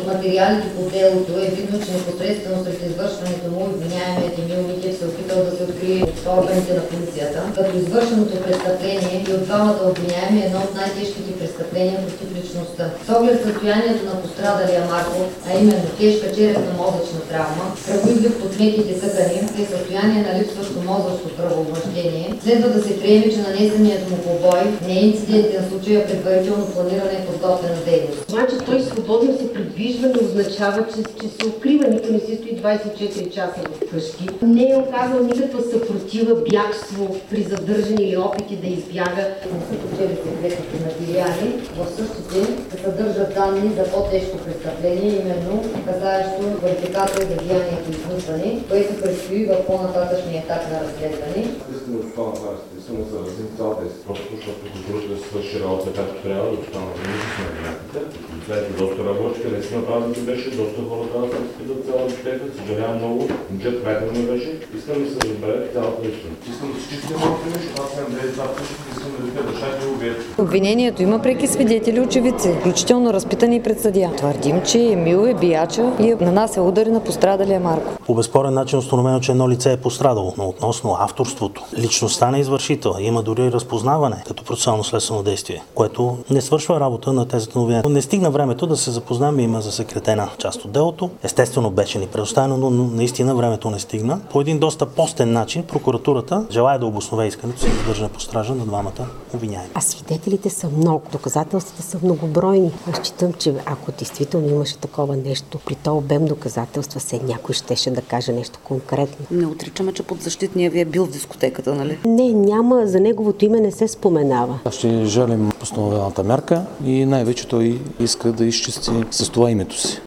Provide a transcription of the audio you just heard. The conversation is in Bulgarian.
материалите по делото е видно, че непосредствено след извършването му обвиняемият Емил Митев се опитал да се открие от органите на полицията, като извършеното престъпление и от двамата обвиняеми е едно от най-тежките престъпления против личността. С оглед състоянието на пострадалия Марко, а именно тежка черепно-мозъчна травма, кръвоизлив по смеките тъкани и състояние на липсващо мозъчно кръвообращение, следва да се приеме, че нанесеният му побой не е инцидентен случай, а предварително планирана и подготвена дейност. Това, че той свободно се придвижва, не означава, че се укрива. Никой не си стои 24 часа в къщи. Не е оказал никаква съпротива, бягство при задържане или опити да избяга. Не са почели секретните материали. В същите се съдържат данни за по-тежко престъпление, именно касаещо квалификация за деянието измъчване, което предстои в по-нататъчния етап на разследване. Искам да остана това разписано за цялата си, просто защото прокуратурата да се свърши работа както трябва, да остана за виновните. След доста работичка, наистина празното беше, доста хора трябва да се разпитат цяла дискотека, съжалявам много, момчет приятелно беше. Искам да се разбере цялата истина. Искам да се чисти малко нещо, аз съм Андрей Цапчев, искам да видя дъщата и убият. Обвинението има преки свидетели, очевидци, включително разпитани и пред съдия. Твърдим, че Емил е бияча и е нанася удари на пострадалия Марко. По безспорен начин установено, че едно лице е пострадало, но относно авторството, личността на извършител, има дори разпознаване като процесуално следствено действие, което не свършва работа на тезата на обвинението. Не стигна времето да се запознаем, има засекретена част от делото. Естествено беше ни предоставено, но наистина времето не стигна. По един доста постен начин прокуратурата желая да обоснове искането си за задържане под стража на двамата обвиняеми. А свидетелите са много, доказателствата са многобройни. Аз считам, че ако действително имаше такова нещо, при този обем доказателства някой щеше да каже нещо конкретно. Не отричаме, че подзащитния ви е бил в дискотеката, нали? Не, няма, за неговото име не се споменава. Аз ще жалим постановената мярка и най-вече той иска да изчисти с това името си.